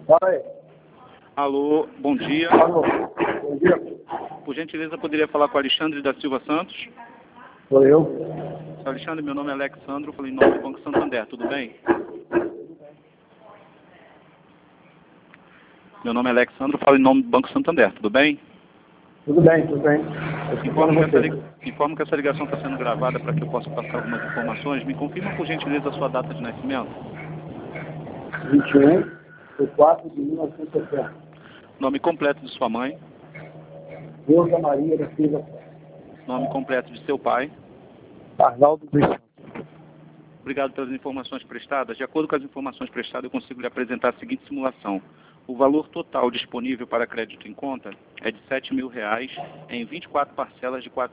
Fala aí. Alô, bom dia. Alô, bom dia. Por gentileza, poderia falar com o Alexandre da Silva Santos? Sou eu. Seu Alexandre, meu nome é Alexandro, falei em nome do Banco Santander, tudo bem? Meu nome é Alexandro, falo em nome do Banco Santander, tudo bem? Tudo bem, tudo bem. Informo que essa ligação está sendo gravada para que eu possa passar algumas informações. Me confirma, por gentileza, a sua data de nascimento? 21 de 4 de 1970. Nome completo de sua mãe? Rosa Maria da Silva. Nome completo de seu pai? Arnaldo dos Santos. Obrigado pelas informações prestadas. De acordo com as informações prestadas, eu consigo lhe apresentar a seguinte simulação. O valor total disponível para crédito em conta é de R$ 7.000 em 24 parcelas de R$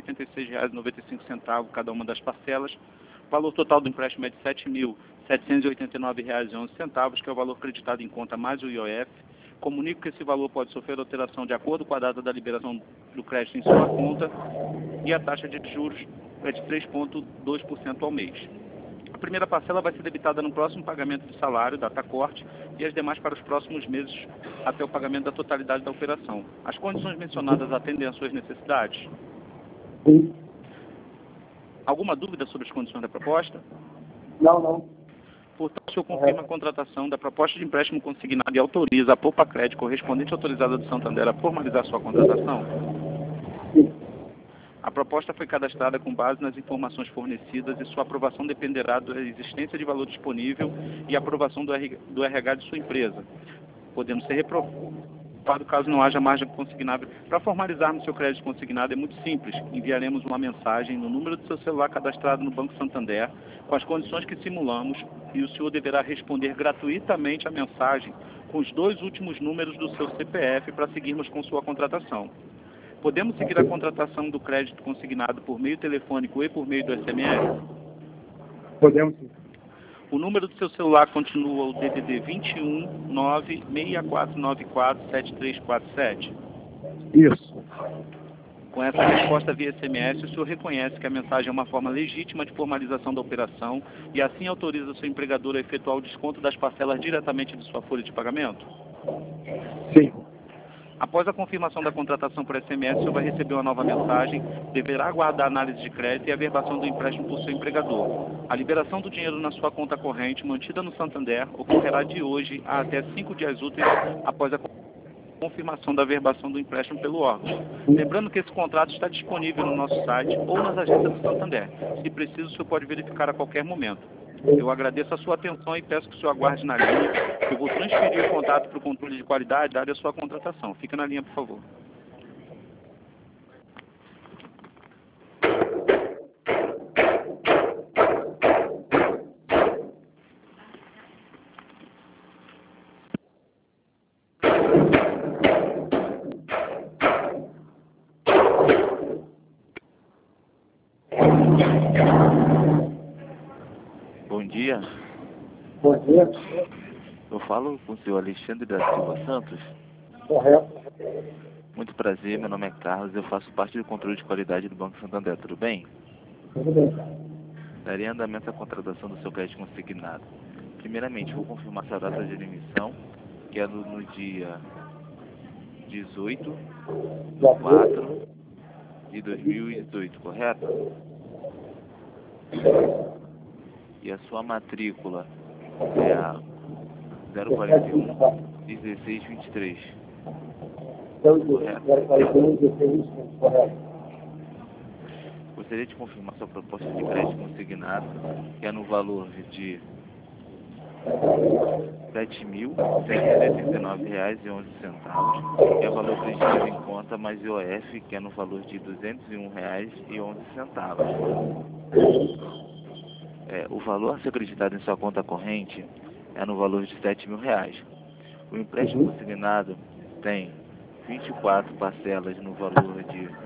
486,95 cada uma das parcelas. O valor total do empréstimo é de R$ 7.789,11, que é o valor creditado em conta mais o IOF. Comunico que esse valor pode sofrer alteração de acordo com a data da liberação do crédito em sua conta e a taxa de juros é de 3,2% ao mês. A primeira parcela vai ser debitada no próximo pagamento do salário, data corte, e as demais para os próximos meses até o pagamento da totalidade da operação. As condições mencionadas atendem às suas necessidades? Sim. Alguma dúvida sobre as condições da proposta? Não. Portanto, o senhor confirma a contratação da proposta de empréstimo consignado e autoriza a Poupa Crédito correspondente autorizada do Santander a formalizar sua contratação? Sim. A proposta foi cadastrada com base nas informações fornecidas e sua aprovação dependerá da existência de valor disponível e aprovação do RH de sua empresa, podendo ser reprovado caso não haja margem consignável. Para formalizarmos seu crédito consignado é muito simples. Enviaremos uma mensagem no número do seu celular cadastrado no Banco Santander com as condições que simulamos e o senhor deverá responder gratuitamente a mensagem com os 2 últimos números do seu CPF para seguirmos com sua contratação. Podemos seguir a contratação do crédito consignado por meio telefônico e por meio do SMS? Podemos sim. O número do seu celular continua o DDD 21 96494 7347. Isso. Com essa resposta via SMS, o senhor reconhece que a mensagem é uma forma legítima de formalização da operação e assim autoriza seu empregador a efetuar o desconto das parcelas diretamente de sua folha de pagamento? Sim. Após a confirmação da contratação por SMS, o senhor vai receber uma nova mensagem, deverá aguardar a análise de crédito e a averbação do empréstimo por seu empregador. A liberação do dinheiro na sua conta corrente, mantida no Santander, ocorrerá de hoje a até 5 dias úteis após a confirmação da averbação do empréstimo pelo órgão. Lembrando que esse contrato está disponível no nosso site ou nas agências do Santander. Se preciso, o senhor pode verificar a qualquer momento. Eu agradeço a sua atenção e peço que o senhor aguarde na linha. Eu vou transferir o contato para o controle de qualidade dada a sua contratação. Fica na linha, por favor. Bom dia. Bom dia. Eu falo com o senhor Alexandre da Silva Santos. Correto. Muito prazer, meu nome é Carlos, eu faço parte do controle de qualidade do Banco Santander, tudo bem? Tudo bem. Daria andamento à contratação do seu crédito consignado. Primeiramente, vou confirmar sua data de emissão, que é no dia 18 de 4 de 2018, correto? E a sua matrícula é a 041 1623. Correto. Correto. Gostaria de confirmar sua proposta de crédito consignado, que é no valor de R$ 7.789,11, que é o valor creditado em conta, mais IOF, que é no valor de R$ 201,11. O valor a ser acreditado em sua conta corrente é no valor de R$ 7.000. O empréstimo consignado tem 24 parcelas no valor de R$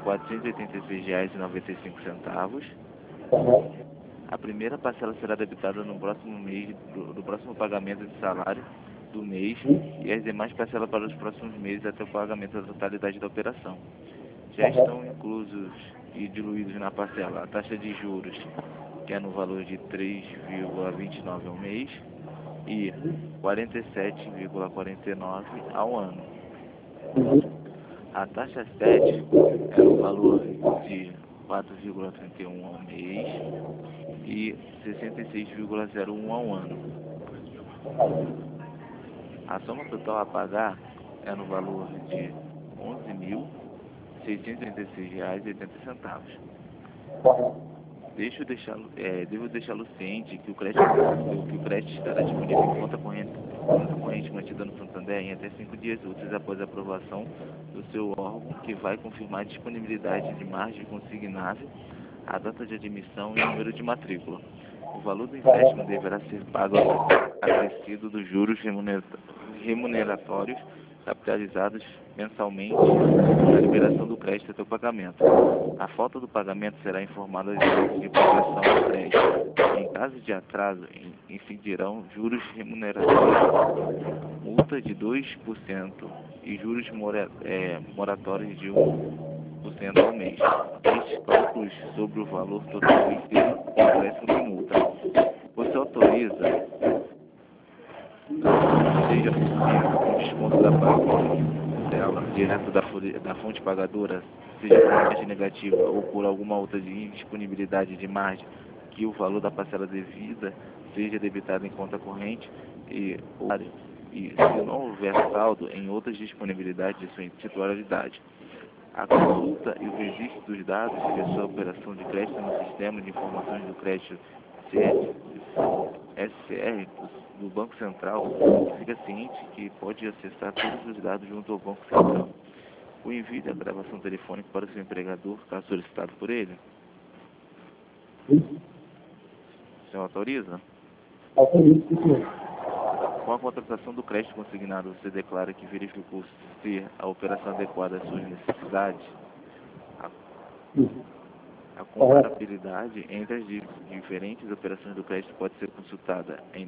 486,95. A primeira parcela será debitada no próximo mês do próximo pagamento de salário do mês e as demais parcelas para os próximos meses até o pagamento da totalidade da operação. Já estão inclusos e diluídos na parcela a taxa de juros, que é no valor de 3,29 ao mês, e 47,49 ao ano. A taxa 7 era o valor de 4,31 ao mês e 66,01 ao ano. A soma total a pagar é no valor de R$ 11.686,80. Devo deixá-lo ciente que o crédito estará disponível em conta corrente mantida no Santander em até 5 dias úteis após a aprovação do seu órgão, que vai confirmar a disponibilidade de margem consignável, a data de admissão e o número de matrícula. O valor do empréstimo deverá ser pago acrescido dos juros remuneratórios capitalizados mensalmente na liberação do crédito até o pagamento. A falta do pagamento será informada às agências de proteção ao crédito. Em caso de atraso, incidirão juros remuneratórios, multa de 2% e juros moratórios de 1% ao mês. Estes cálculos sobre o valor total incluem o acréscimo de multa. Você autoriza seja possível um desconto da parcela direto da fonte pagadora, seja por margem negativa ou por alguma outra indisponibilidade de margem, que o valor da parcela devida seja debitado em conta corrente e se não houver saldo em outras disponibilidades de sua titularidade. A consulta e o registro dos dados de sua operação de crédito no Sistema de Informações do Crédito SCR do Banco Central, fica ciente que pode acessar todos os dados junto ao Banco Central. O envio da gravação telefônica para o seu empregador, caso solicitado por ele. O senhor autoriza? Autorizo, sim. Com a contratação do crédito consignado, você declara que verificou ser a operação adequada às suas necessidades? A comparabilidade entre as diferentes operações do crédito pode ser consultada em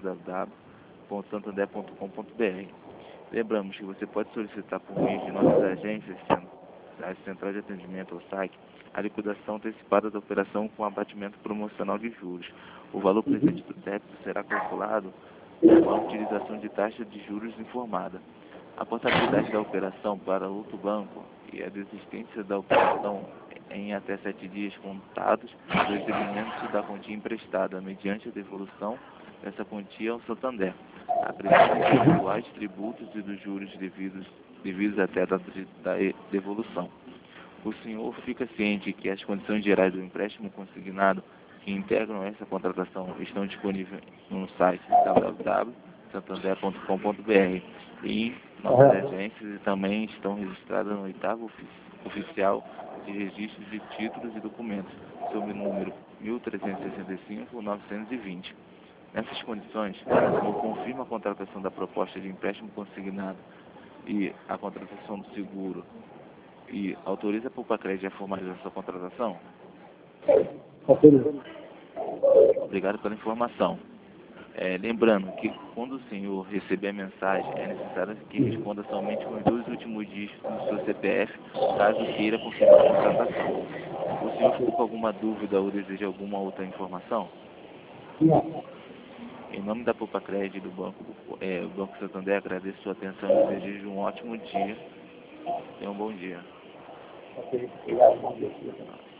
www.santander.com.br. Lembramos que você pode solicitar por meio de nossas agências, a central de atendimento ou SAC, a liquidação antecipada da operação com abatimento promocional de juros. O valor presente do débito será calculado com a utilização de taxa de juros informada. A portabilidade da operação para outro banco e a desistência da operação em até 7 dias contados do recebimento da quantia emprestada, mediante a devolução dessa quantia ao Santander, a presença dos atuais tributos e dos juros devidos até a data da devolução. O senhor fica ciente que as condições gerais do empréstimo consignado que integram essa contratação estão disponíveis no site www.santander.com.br e nossas agências também estão registradas no 8º oficial de registro de títulos e documentos, sob o número 1365-920. Nessas condições, o senhor confirma a contratação da proposta de empréstimo consignado e a contratação do seguro e autoriza a Poupa-Crédito a formalizar sua contratação? Autorizo. Obrigado pela informação. Lembrando que quando o senhor receber a mensagem, é necessário que responda somente com os 2 últimos dígitos do seu CPF, caso queira confirmar a contratação. O senhor ficou com alguma dúvida ou deseja alguma outra informação? Não. Em nome da Poupa-Crédito e do Banco Santander, agradeço sua atenção e desejo um ótimo dia. Tenha um bom dia. Ok, obrigado, bom dia.